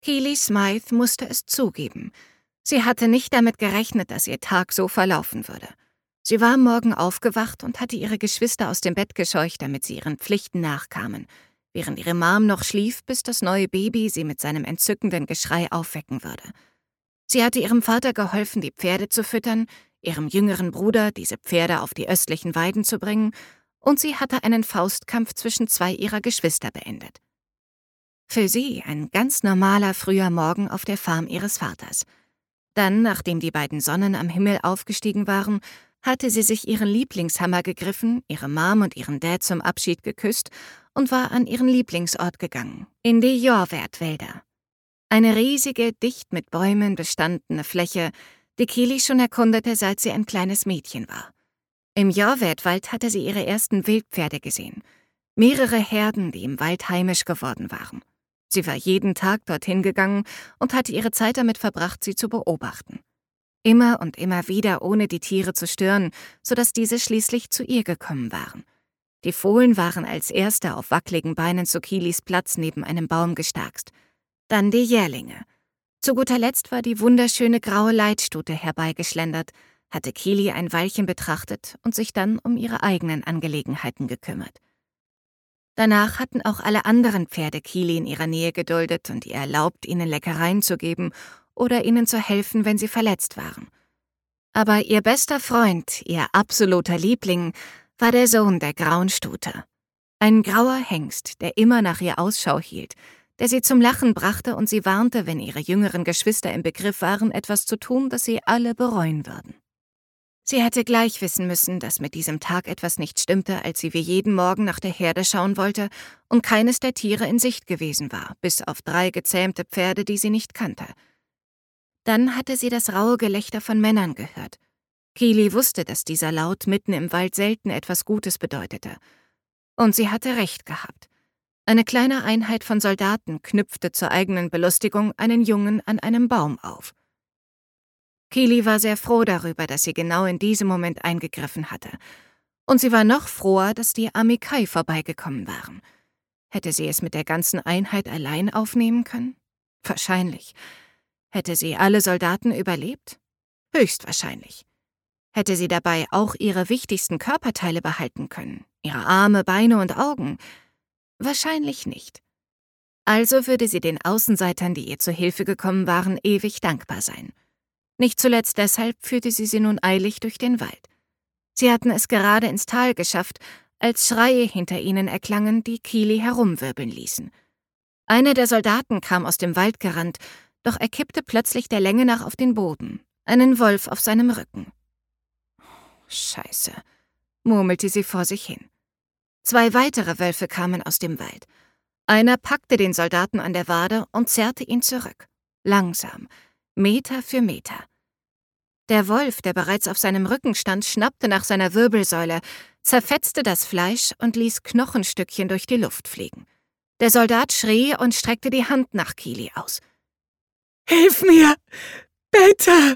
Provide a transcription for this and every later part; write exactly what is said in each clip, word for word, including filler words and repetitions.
Keely Smythe musste es zugeben. Sie hatte nicht damit gerechnet, dass ihr Tag so verlaufen würde. Sie war am Morgen aufgewacht und hatte ihre Geschwister aus dem Bett gescheucht, damit sie ihren Pflichten nachkamen, während ihre Mom noch schlief, bis das neue Baby sie mit seinem entzückenden Geschrei aufwecken würde. Sie hatte ihrem Vater geholfen, die Pferde zu füttern, ihrem jüngeren Bruder, diese Pferde auf die östlichen Weiden zu bringen, und sie hatte einen Faustkampf zwischen zwei ihrer Geschwister beendet. Für sie ein ganz normaler früher Morgen auf der Farm ihres Vaters. Dann, nachdem die beiden Sonnen am Himmel aufgestiegen waren, hatte sie sich ihren Lieblingshammer gegriffen, ihre Mom und ihren Dad zum Abschied geküsst und war an ihren Lieblingsort gegangen, in die Jorwertwälder. Eine riesige, dicht mit Bäumen bestandene Fläche, die Keely schon erkundete, seit sie ein kleines Mädchen war. Im Jorwertwald hatte sie ihre ersten Wildpferde gesehen, mehrere Herden, die im Wald heimisch geworden waren. Sie war jeden Tag dorthin gegangen und hatte ihre Zeit damit verbracht, sie zu beobachten. Immer und immer wieder, ohne die Tiere zu stören, sodass diese schließlich zu ihr gekommen waren. Die Fohlen waren als erste auf wackeligen Beinen zu Keelys Platz neben einem Baum gestarkst. Dann die Jährlinge. Zu guter Letzt war die wunderschöne graue Leitstute herbeigeschlendert, hatte Keely ein Weilchen betrachtet und sich dann um ihre eigenen Angelegenheiten gekümmert. Danach hatten auch alle anderen Pferde Keely in ihrer Nähe geduldet und ihr erlaubt, ihnen Leckereien zu geben oder ihnen zu helfen, wenn sie verletzt waren. Aber ihr bester Freund, ihr absoluter Liebling, war der Sohn der grauen Stute. Ein grauer Hengst, der immer nach ihr Ausschau hielt, der sie zum Lachen brachte und sie warnte, wenn ihre jüngeren Geschwister im Begriff waren, etwas zu tun, das sie alle bereuen würden. Sie hätte gleich wissen müssen, dass mit diesem Tag etwas nicht stimmte, als sie wie jeden Morgen nach der Herde schauen wollte und keines der Tiere in Sicht gewesen war, bis auf drei gezähmte Pferde, die sie nicht kannte. Dann hatte sie das raue Gelächter von Männern gehört. Keely wusste, dass dieser Laut mitten im Wald selten etwas Gutes bedeutete. Und sie hatte recht gehabt. Eine kleine Einheit von Soldaten knüpfte zur eigenen Belustigung einen Jungen an einem Baum auf. Keely war sehr froh darüber, dass sie genau in diesem Moment eingegriffen hatte. Und sie war noch froher, dass die Amikai vorbeigekommen waren. Hätte sie es mit der ganzen Einheit allein aufnehmen können? Wahrscheinlich. Hätte sie alle Soldaten überlebt? Höchstwahrscheinlich. Hätte sie dabei auch ihre wichtigsten Körperteile behalten können? Ihre Arme, Beine und Augen? Wahrscheinlich nicht. Also würde sie den Außenseitern, die ihr zu Hilfe gekommen waren, ewig dankbar sein. Nicht zuletzt deshalb führte sie sie nun eilig durch den Wald. Sie hatten es gerade ins Tal geschafft, als Schreie hinter ihnen erklangen, die Keely herumwirbeln ließen. Einer der Soldaten kam aus dem Wald gerannt, doch er kippte plötzlich der Länge nach auf den Boden, einen Wolf auf seinem Rücken. »Scheiße«, murmelte sie vor sich hin. Zwei weitere Wölfe kamen aus dem Wald. Einer packte den Soldaten an der Wade und zerrte ihn zurück. Langsam, Meter für Meter. Der Wolf, der bereits auf seinem Rücken stand, schnappte nach seiner Wirbelsäule, zerfetzte das Fleisch und ließ Knochenstückchen durch die Luft fliegen. Der Soldat schrie und streckte die Hand nach Keely aus. »Hilf mir! Bitte!«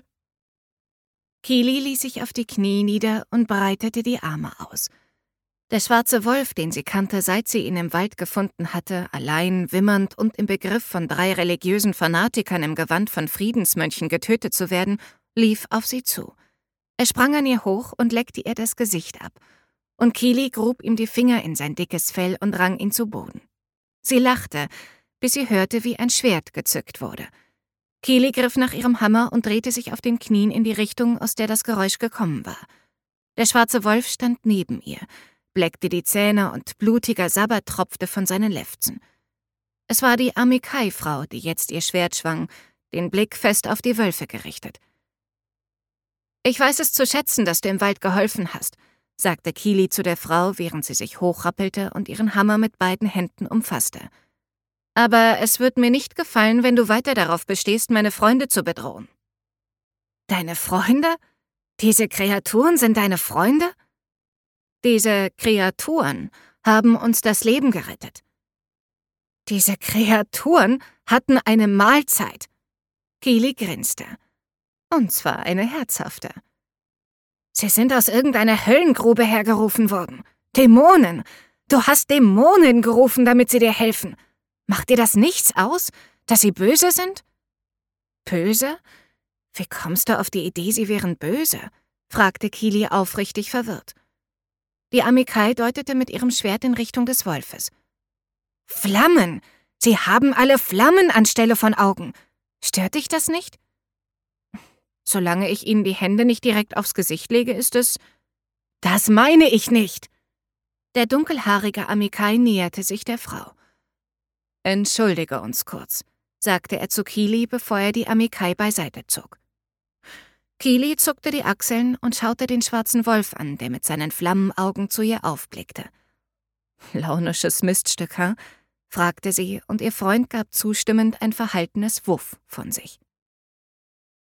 Keely ließ sich auf die Knie nieder und breitete die Arme aus. Der schwarze Wolf, den sie kannte, seit sie ihn im Wald gefunden hatte, allein, wimmernd und im Begriff, von drei religiösen Fanatikern im Gewand von Friedensmönchen getötet zu werden, lief auf sie zu. Er sprang an ihr hoch und leckte ihr das Gesicht ab. Und Keely grub ihm die Finger in sein dickes Fell und rang ihn zu Boden. Sie lachte, bis sie hörte, wie ein Schwert gezückt wurde. Keely griff nach ihrem Hammer und drehte sich auf den Knien in die Richtung, aus der das Geräusch gekommen war. Der schwarze Wolf stand neben ihr, bleckte die Zähne und blutiger Sabber tropfte von seinen Lefzen. Es war die Amikai-Frau, die jetzt ihr Schwert schwang, den Blick fest auf die Wölfe gerichtet. »Ich weiß es zu schätzen, dass du im Wald geholfen hast«, sagte Keely zu der Frau, während sie sich hochrappelte und ihren Hammer mit beiden Händen umfasste. »Aber es wird mir nicht gefallen, wenn du weiter darauf bestehst, meine Freunde zu bedrohen.« »Deine Freunde? Diese Kreaturen sind deine Freunde?« »Diese Kreaturen haben uns das Leben gerettet.« »Diese Kreaturen hatten eine Mahlzeit.« Keely grinste. Und zwar eine herzhafte. »Sie sind aus irgendeiner Höllengrube hergerufen worden. Dämonen! Du hast Dämonen gerufen, damit sie dir helfen. Macht dir das nichts aus? Dass sie böse sind? Böse? Wie kommst du auf die Idee, sie wären böse? Fragte Kili aufrichtig verwirrt. Die Amikai deutete mit ihrem Schwert in Richtung des Wolfes. Flammen! Sie haben alle Flammen anstelle von Augen. Stört dich das nicht? Solange ich ihnen die Hände nicht direkt aufs Gesicht lege, ist es... Das meine ich nicht! Der dunkelhaarige Amikai näherte sich der Frau. Entschuldige uns kurz, sagte er zu Kili, bevor er die Amikai beiseite zog. Kili zuckte die Achseln und schaute den schwarzen Wolf an, der mit seinen Flammenaugen zu ihr aufblickte. »Launisches Miststück, hm?« fragte sie, und ihr Freund gab zustimmend ein verhaltenes Wuff von sich.